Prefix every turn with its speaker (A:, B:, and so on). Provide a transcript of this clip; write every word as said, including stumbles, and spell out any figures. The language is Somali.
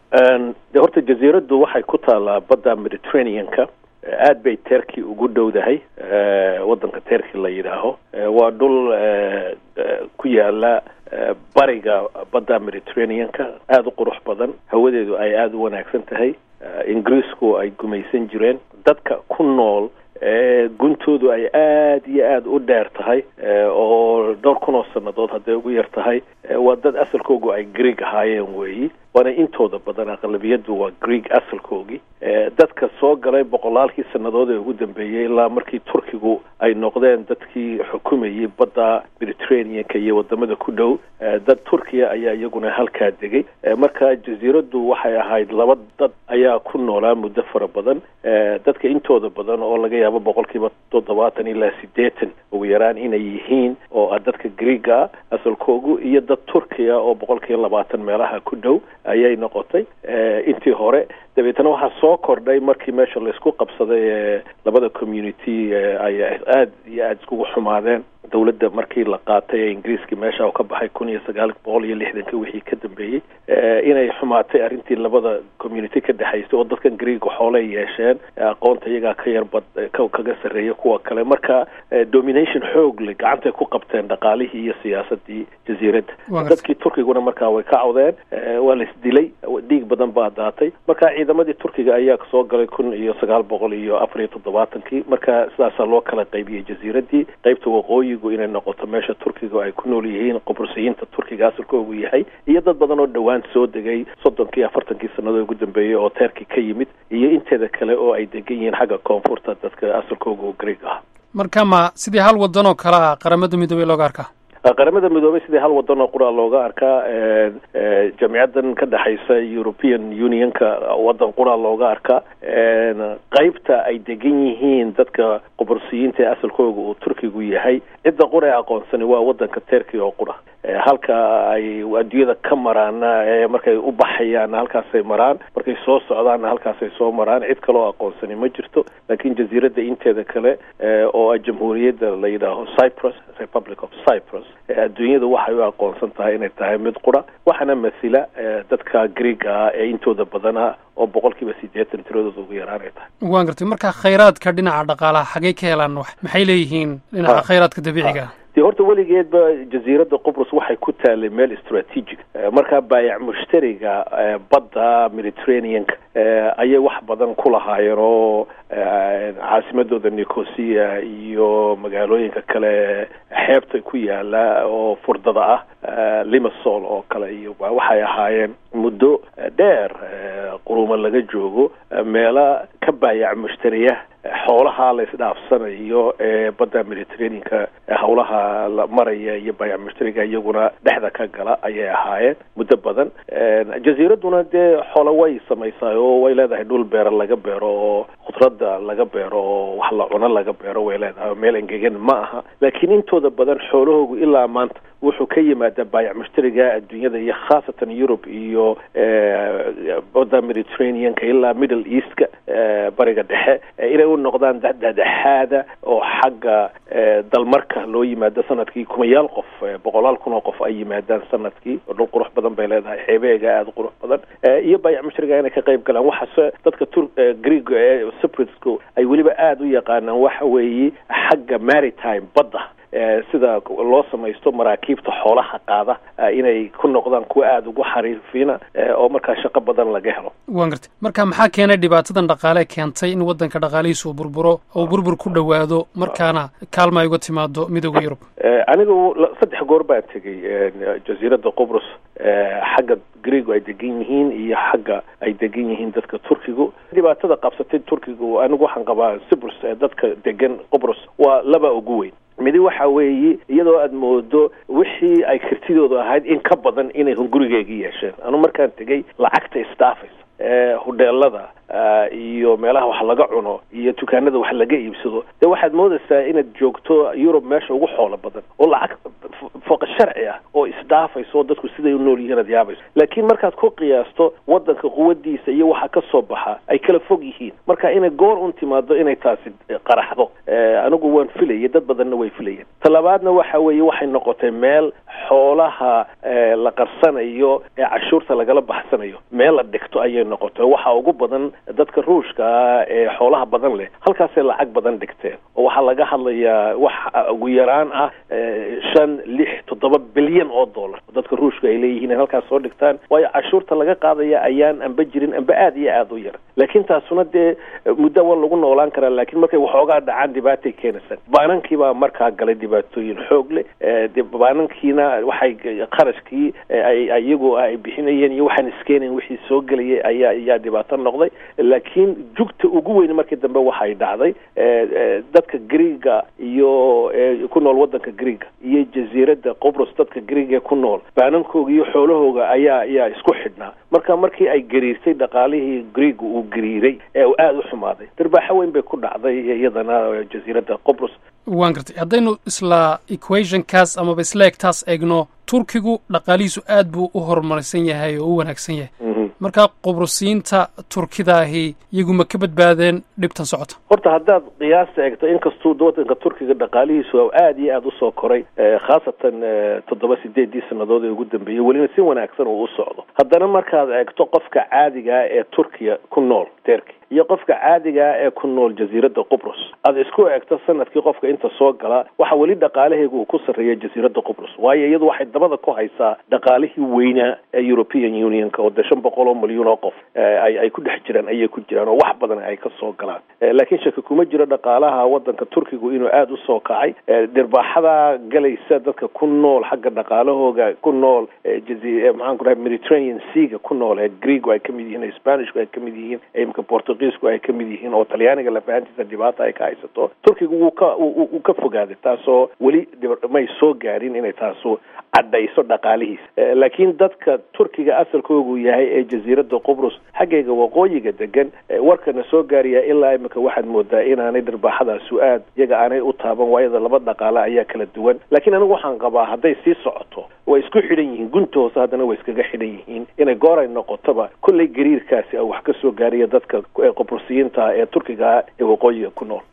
A: de horta jasiiraddu waxay ku taalaa badda mediterranean-ka, aad bay Turkey ugu dhowdahay, waddanka Turkey la yidhaaho. waa dhul ku yaala bariga badda mediterranean-ka, aad u qurux badan, hawadeedu ay aad u wanaagsan tahay. ingiriisku ay gumaysan jireen, dadka ku nool guntoodu ay aad iyo aad u dheer tahay, oo dhowr kun oo sannadood hadday ugu yar tahay. waa dad asalkoogu ay Greek ahaayeen weeyi, waana intooda badan aqlabiyadu waa Greek asalkoogii. dadka soo galay boqolaalkii sannadood ee ugu dambeeyey ilaa markii Turkigu ay noqdeen dadkii xukumayay badda Mediterranean-ka iyo wadamada ku dhow, dad Turkiya ayaa iyaguna halkaa degay. marka jasiiraddu waxay ahayd laba dad ayaa ku noolaa muddo fara badan. dadka intooda badan oo laga yaabo boqolkiiba toddobaatan ilaa siddeetan ugu yaraan inay yihiin oo ah dadka Greega asalkoogu, iyo dad Turkiya oo boqolkiiba labaatan meelaha ku dhow ayay noqotay intii hore. dabeetana waxaa soo kordhay markii meesha laysku qabsaday labada community ay aad iyo aad iskugu xumaadeen. dawladda markii la qaatay ee ingiriiska meesha oo ka baxay kun iyo sagaal boqol iyo lixdanka wixii ka dambeeyey, inay xumaatay arrintii labada community ka dhexaysay oo dadkan Greega xoolay yeesheen, aqoonta iyagaa ka yar bad kaga sarreeya kuwa kale. marka domination xoog leh gacantay ku qabteen dhaqaalihii iyo siyaasadii jasiiradda. dadkii Turkiguna markaa way ka cawdeen, waa la isdilay, dhiig badan baa daatay. marka ciidamadii Turkiga ayaa soo galay kun iyo sagaal boqol iyo afar iyo toddobaatankii. marka sidaasaa loo kala qaybiyey jasiiraddii, qaybta waqooyi inay noqoto meesha Turkiga ay ku nool yihiin, Qobrusiyiinta Turkiga asalkoogu yahay, iyo dad badan oo dhawaan soo degay soddonkii afartankii sannadood ugu dambeeyey oo Turkey ka yimid, iyo inteeda kale oo ay degan yihiin xagga koonfurta dadka asalkoogu Greek ah.
B: marka ma sidii hal wadan oo kale ah qaramada midoobay looga arkaa?
A: qaramada midoobay sidii hal wadan oo qura looga arkaa. jamciyadan ka dhaxaysa European Union-ka wadan qura looga arkaa. qaybta ay degan yihiin dadka Qobrusiyiinta ee asalkooga uu Turkigu yahay, cidda qura ee aqoonsani waa wadanka Turkey oo qura. halka ay adduunyada ka maraan markay u baxayaan halkaasay maraan, markay soo socdaan halkaasay soo maraan. cid kale oo aqoonsani ma jirto. laakiin jasiiradda inteeda kale oo ah jamhuuriyadda la yidhaaho Cyprus, Republic of Cyprus, adduunyada waxay u aqoonsan tahay inay tahay mid qura, waxaana masila dadka Greega ah ee intooda badana oo boqolkiiba siddeetan tiradooda ugu yaraan ay tahay.
B: waan gartay. marka khayraadka dhinaca dhaqaalaha xagee ka helaan? wax maxay leeyihiin dhinaca khayraadka dabiiciga ah?
A: dee horta weligeedba jasiiradda Qobrus waxay ku taalay meel strategic. markaa baayac mushtariga badda Mediterranean-ka ayay wax badan ku lahaayeen, oo caasimadooda Nicosia iyo magaalooyinka kale xeebta ku yaala oo furdada ah, Limassol oo kale, iyo waxay ahaayeen muddo dheer quruuma laga joogo meela ka baayac mushtariya xoolaha la isdhaafsanayo ee badda Mediterranean-ka hawlaha la maraya iyo baayac mushtariga iyaguna dhexda ka gala ayay ahaayeen muddo badan. jasiiradduna dee xoolo way samaysaa oo way leedahay dhul beero laga beero oo khudradda laga beero oo wax la cuno laga beero way leedahay, meel engegan ma aha. laakiin intooda badan xoolahoogu ilaa maanta wuxuu ka yimaadaa baayac mushtariga adduunyada, iyo khaasatan Europe iyo badda Mediterranean-ka ilaa Middle East-ka, bariga dhexe, inay u noqdaan dhexdhexaada oo xagga dalmarka loo yimaado sanadkii kumayaal qof, boqolaal kun oo qof ay yimaadaan sanadkii, oo dhul qurux badan bay leedahay, xeebeega aada u qurux badan, iyo baayac mushtariga inay ka qayb galaan. waxaase dadka Greek ee Cyprusku ay weliba aada u yaqaanaan waxa weeye xagga maritime badda, sida loo samaysto maraakiibta xoolaha qaada, inay ku noqdaan kuwa aada ugu xariifina oo markaa shaqo badan laga helo.
B: waan gartay. marka maxaa keenay dhibaatadan dhaqaale keentay in wadanka dhaqaalihiisu burburo oo burbur ku dhowaado, markaana kaalma ay uga timaado midowga Yurub?
A: anigu saddex goor baan tegey jasiiradda Qobrus, xagga Greegu ay degan yihiin iyo xagga ay degan yihiin dadka Turkigu. dhibaatada qabsatay Turkigu anigu waxaan qabaa Cyprus dadka degan Qobrus waa laba ugu weyn. midi waxa weeye iyadoo aad moodo wixii ay kartidooda ahayd in ka badan inay hungurigeega yeesheen. anu markaan tegey lacagta istaafaysa, hodheelada, iyo meelaha wax laga cuno iyo dukaanada wax laga iibsado dee waxaad moodaysaa inaad joogto Yurub meesha ugu xoolo badan oo lacag fooq sharci ah oo isdaafayso dadku siday u nool yihiin adiyaabayso laakiin markaad ku qiyaasto wadanka quwadiisa iyo waxa ka soo baxa ay kala fog yihiin marka inay goor un timaado inay taasi qaraxdo anigu waan filayay dad badanna way filayeen talabaadna waxa weeye waxay noqotay meel xoolaha la qarsanayo ee cashuurta lagala baxsanayo meel la dhigto ayay noqotay waxa ugu badan dadka ruushka ee xoolaha badan leh halkaasay lacag badan dhigteen oo waxaa laga hadlayaa wax ugu yaraan ah shan lix toddoba bilyan oo dollar dadka ruushka ay leeyihiin halkaas soo dhigtaan waayo cashuurta laga qaadaya ayaan anba jirin anba aad iyo aad u yar laakiin taasuna dee muddo waa lagu noolaan karaa laakiin markay waxoogaa dhacaan dhibaatay keenaysan baanankii baa markaa galay dhibaatooyin xoog leh dee baanankiina waxay qarashkii ay iyagu ay bixinayeen iyo waxaan iskeenayn wixii soo gelayay ayaa ayaa dhibaato noqday laakiin jugta ugu weyn markii dambe waxay dhacday dadka Greega iyo ku nool wadanka Greega iyo jasiiradda Qobrus dadka Greega ku nool baanankooda iyo xoolahooda ayaa ayaa isku xidhnaa marka markii ay gariirtay dhaqaalihii Greega uu gariiray ee uu aad u xumaaday darbaaxa weyn bay ku dhacday iyadana jasiiradda Qobrus
B: waan gartay haddaynu isla equationkaas amaba isla egtaas eegno turkigu dhaqaalihiisu aad buu u horumarsan yahay oo u wanaagsan yahay markaa qobrusiinta turkidaahi iyagu ma ka badbaadeen dhibtan socota
A: horta haddaad qiyaasta eegto inkastuu wadanka turkiga dhaqaalihiisu aad iyo aad usoo koray khaasatan toddoba sideedii sannadood ee ugu dambeeyey welina si wanaagsan uu u socdo haddana markaad eegto qofka caadigaa ee turkiya ku nool terki iyo qofka caadigaa ee ku nool jasiiradda Qobrus aad isku eegto sanadkii qofka inta soo gala waxa weli dhaqaalaheegu uu ku sarreeyay jasiiradda Qobrus waayo iyadu waxay dabada ku haysaa dhaqaalihii weynaa ee European Unionka oo shan boqol oo milyan oo qof ay ay ku dhex jiraan ayay ku jiraan oo wax badan ay ka soo galaan laakiin shaki kuma jiro dhaqaalaha wadanka turkigu inuu aad u soo kacay dirbaaxada galaysa dadka ku nool xagga dhaqaalahooga ku nool jasiiradda maxaan ku rahay Mediterranean Sea ku nool ee Greek ay ka mid yihiin Spanish ay ka mid yihiin imka Portuguese ay ka mid yihiin oo Talyaaniga la fahantiisa dhibaato ay ka haysato turkigu wuu ka uu ka fogaaday taasoo weli may soo gaarin inay taasoo cadayso dhaqaalihiis laakiin dadka turkiga asalkoodu yahay ee jasiiradda Qobrus xaggeega waqooyiga degan warkana soo gaariya ilaa imika waxaad moodaa inaanay dirbaaxadaas aad iyaga aanay u taaban waayada laba dhaqaale ayaa kala duwan laakiin anigu waxaan qabaa hadday sii socoto way isku xidhan yihiin guntoos haddana way iskaga xidhan yihiin inay goor ay noqotoba kullay gariirkaasi wax ka soo gaariya dadka qobrusiyiinta ee turkiga ee waqooyiga ku nool